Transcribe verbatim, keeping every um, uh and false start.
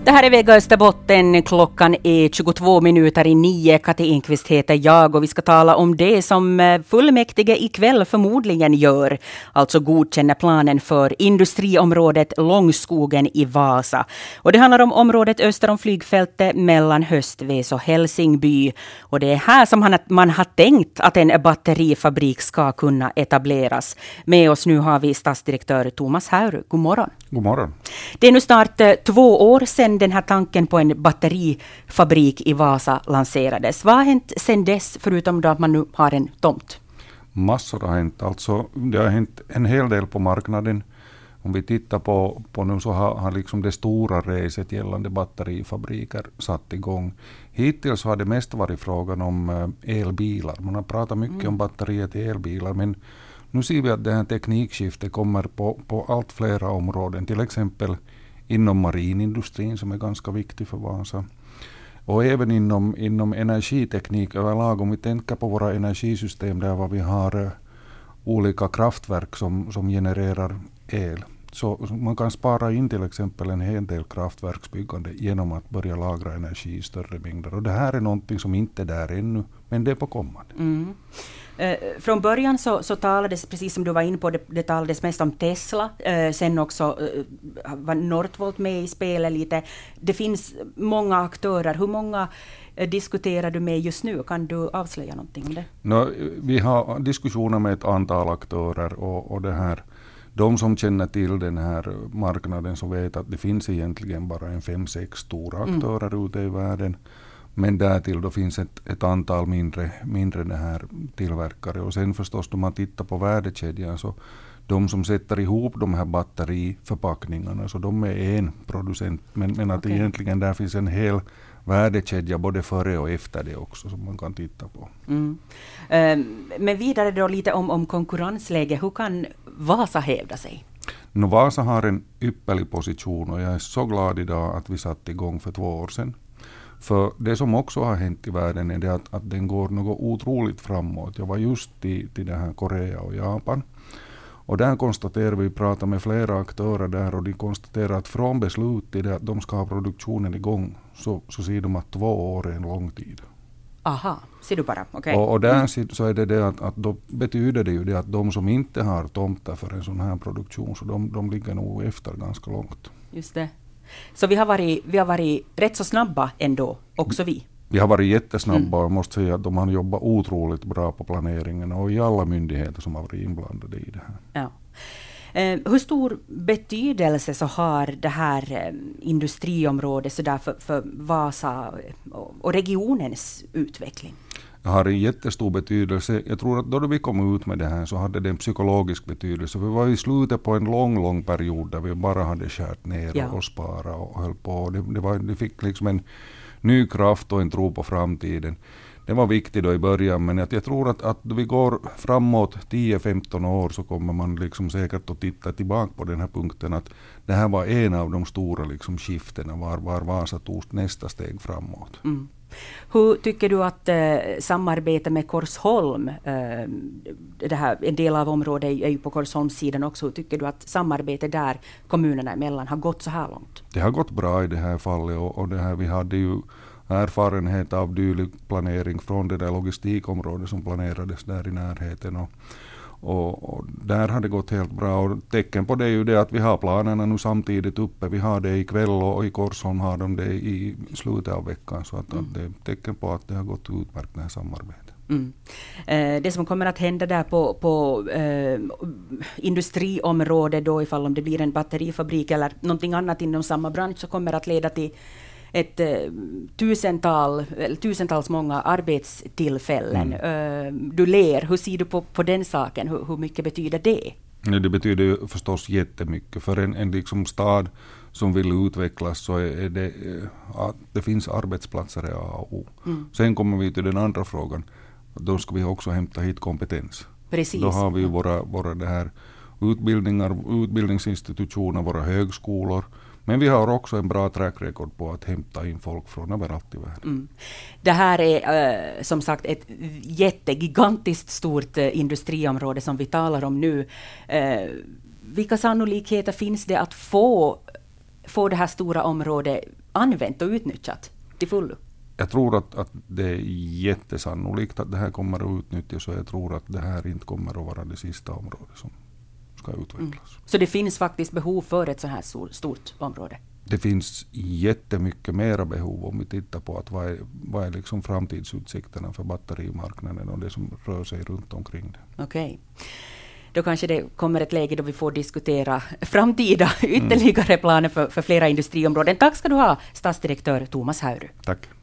Det här är Vega Österbotten. Klockan är tjugotvå minuter i nio. Kati Enqvist heter jag och vi ska tala om det som fullmäktige ikväll förmodligen gör. Alltså godkänner planen för industriområdet Långskogen i Vasa. Och det handlar om området öster om flygfältet mellan Höstves och Helsingby. Och det är här som man har tänkt att en batterifabrik ska kunna etableras. Med oss nu har vi stadsdirektör Thomas Hauru. God morgon. God morgon. Det är nu snart två år sedan den här tanken på en batterifabrik i Vasa lanserades. Vad har hänt sedan dess förutom då att man nu har en tomt? Massor har hänt. Alltså, det har hänt en hel del på marknaden. Om vi tittar på, på nu så har, har liksom det stora racet gällande batterifabriker satt igång. Hittills har det mest varit frågan om elbilar. Man har pratat mycket mm. om batterier till elbilar, men nu ser vi att det här teknikskiftet kommer på, på allt flera områden. Till exempel inom marinindustrin som är ganska viktig för Vasa. Och även inom, inom energiteknik överlag. Om vi tänker på våra energisystem där var vi har uh, olika kraftverk som, som genererar el. Så, så man kan spara in till exempel en hel del kraftverksbyggande genom att börja lagra energi i större mängder. Och det här är någonting som inte är där ännu, men det är på kommande. Mm. Eh, från början så, så talades, precis som du var inne på, det, det talades mest om Tesla. Eh, sen också eh, var Northvolt med i spelet lite. Det finns många aktörer. Hur många eh, diskuterar du med just nu? Kan du avslöja någonting om det? No, vi har diskussioner med ett antal aktörer och, och det här. De som känner till den här marknaden så vet att det finns egentligen bara en fem, sex stora aktörer mm. ute i världen. Men därtill då finns ett, ett antal mindre, mindre det här tillverkare. Och sen förstås då man tittar på värdekedjan så de som sätter ihop de här batteriförpackningarna så de är en producent. Men, men att okay. egentligen där finns en hel värdekedja både före och efter det också som man kan titta på. Mm. Um, men vidare då lite om, om konkurrensläge. Hur kan Vasa hävda sig? No, Vasa har en ypperlig position och jag är så glad idag att vi satt igång för två år sedan. För det som också har hänt i världen är det att, att den går något otroligt framåt. Jag var just i, till det här Korea och Japan. Och där konstaterar vi, pratar med flera aktörer där och de konstaterar att från beslut till det att de ska ha produktionen igång så, så ser de att två år är en lång tid. Aha, ser du bara. Okay. Och, och där mm. så är det det att, att då betyder det ju det att de som inte har tomter för en sån här produktion så de, de ligger nog efter ganska långt. Just det. Så vi har varit, vi har varit rätt så snabba ändå, också vi. Vi har varit jättesnabba och måste säga att de har jobbat otroligt bra på planeringen och i alla myndigheter som har varit inblandade i det här. Ja. Eh, hur stor betydelse så har det här eh, industriområdet så där för, för Vasa och, och regionens utveckling? Det har en jättestor betydelse. Jag tror att då vi kom ut med det här så hade det en psykologisk betydelse. Vi var i slutet på en lång, lång period där vi bara hade skärt ner ja. och sparat och höll på. Det, det, var, det fick liksom en ny kraft och en tro på framtiden. Det var viktigt då i början, men att jag tror att, att då vi går framåt tio femton år så kommer man liksom säkert att titta tillbaka på den här punkten att det här var en av de stora liksom skiftena var, var Vasa tog nästa steg framåt. Mm. Hur tycker du att eh, samarbete med Korsholm, eh, det här, en del av området är ju på Korsholmssidan också, hur tycker du att samarbete där kommunerna emellan har gått så här långt? Det har gått bra i det här fallet och, och det här, vi hade ju erfarenhet av dylik planering från det där logistikområdet som planerades där i närheten och, och, och där har det gått helt bra och tecken på det är ju det att vi har planerna nu samtidigt uppe, vi har det ikväll och i Korsholm har de det i slutet av veckan så att, mm. att det är tecken på att det har gått utmärkt det här samarbetet. Mm. Eh, det som kommer att hända där på, på eh, industriområdet då ifall om det blir en batterifabrik eller någonting annat inom samma bransch så kommer att leda till ett eh, tusental, tusentals många arbetstillfällen. Mm. Uh, du ler, hur ser du på, på den saken? Hur, hur mycket betyder det? Ja, det betyder ju förstås jättemycket. För en, en liksom stad som vill utvecklas så är, är det att det finns arbetsplatser i A och O. Mm. Sen kommer vi till den andra frågan. Då ska vi också hämta hit kompetens. Precis. Då har vi våra, våra det här utbildningar, utbildningsinstitutioner, våra högskolor. Men vi har också en bra track record på att hämta in folk från överallt i världen. Mm. Det här är äh, som sagt ett jättegigantiskt stort äh, industriområde som vi talar om nu. Äh, vilka sannolikheter finns det att få få det här stora området använt och utnyttjat till fullo? Jag tror att, att det är jättesannolikt att det här kommer att utnyttjas, och jag tror att det här inte kommer att vara det sista området som ska utvecklas. Mm. Så det finns faktiskt behov för ett så här stort område? Det finns jättemycket mera behov om vi tittar på att vad är, vad är liksom framtidsutsikterna för batterimarknaden och det som rör sig runt omkring det. Okej. Okay. Då kanske det kommer ett läge då vi får diskutera framtida ytterligare mm. planer för, för flera industriområden. Tack ska du ha, statsdirektör Thomas Hauru. Tack.